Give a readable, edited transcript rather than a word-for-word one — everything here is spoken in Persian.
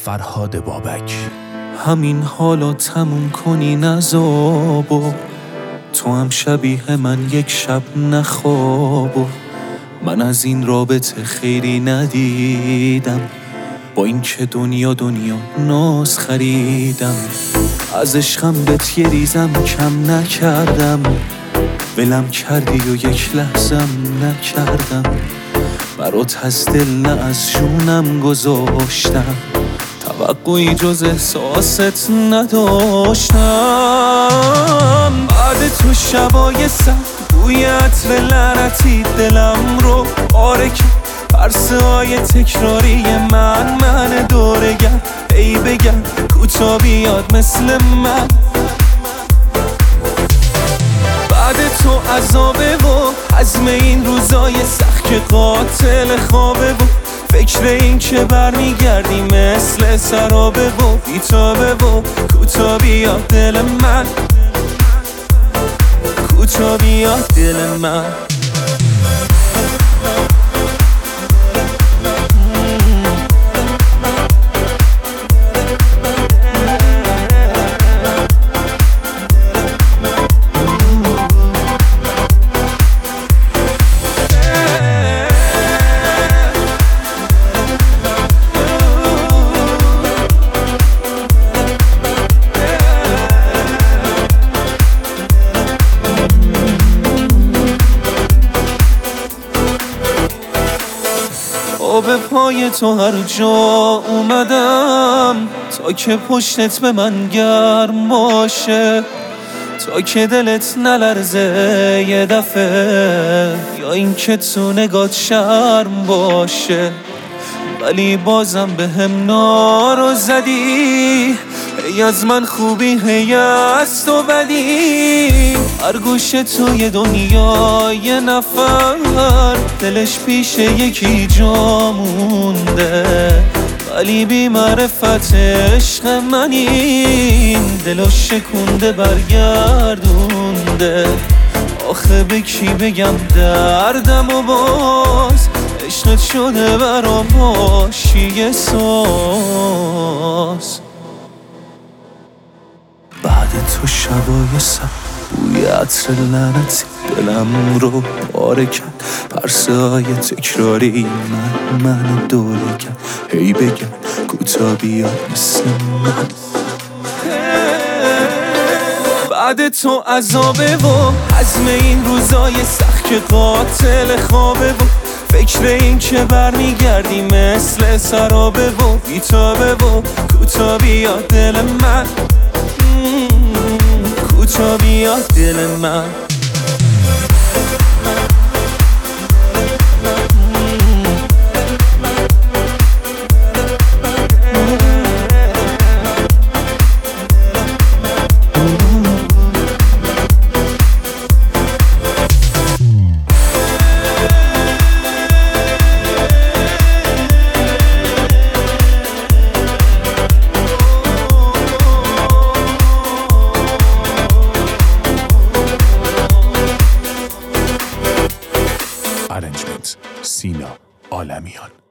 فرهاد بابک. همین حالا تموم کنین عذابو، تو هم شبیه من یک شب نخوابو. من از این رابطه خیری ندیدم، با این که دنیا ناز خریدم. از عشقم بهت یه ریزم کم نکردم، ولم کردی و یک لحظم نکردم. برات از دل نه از جونم گذاشتم، توقعی جز احساست نداشتم. بعد تو شبای سر بوی عطر لعنتی دلم رو پاره کرد. پرسه های تکراری من دورگر، ای بگم کوتا بیاد مثل من. بعد تو عذابه و حزم این روزای سخت که قاتل خوابه و فکر این که برمیگردی مثل سرابه و بیتابه و کوتا بیاد دل من، کوتا بیاد دل من. به پای تو هر جا اومدم، تا که پشتت به من گرم باشه، تا که دلت نلرزه یه دفعه، یا این که تو نگات شرم باشه. ولی بازم به هم نارو زدی، هی از من خوبی هی از تو بدی. هر گوشه توی دنیا یه نفر دلش پیش یکی جا مونده، ولی بی معرفت عشق من این دلو شکونده برگردونده. آخه به کی بگم دردم و باز عشقت شده برام حاشیه ساز. بعد تو شبای سر بوی عطر لعنتی دلم رو پاره کرد. پرسه های تکراری من دوره کرد، هی بگم کوتا بیاد مثل من. بعد تو عذابه و حزم این روزای سخت که قاتل خوابه و فکر این که برمیگردی مثل سرابه و بیتابه و کوتا بیاد دل من، کوتا بیاد دل من. Arrangement سینا عالمیان.